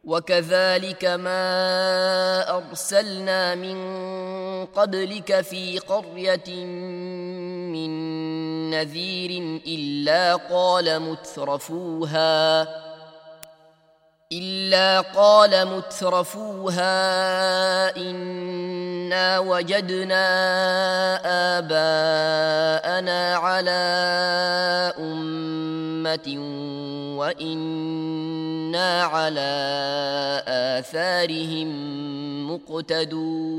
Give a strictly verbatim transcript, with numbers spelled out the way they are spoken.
وكذلك ما أرسلنا من قبلك في قرية من نذير إلا قال مترفوها إلا قال مترفوها إنا وجدنا آباءنا على أمة وإنا على آثارهم مقتدون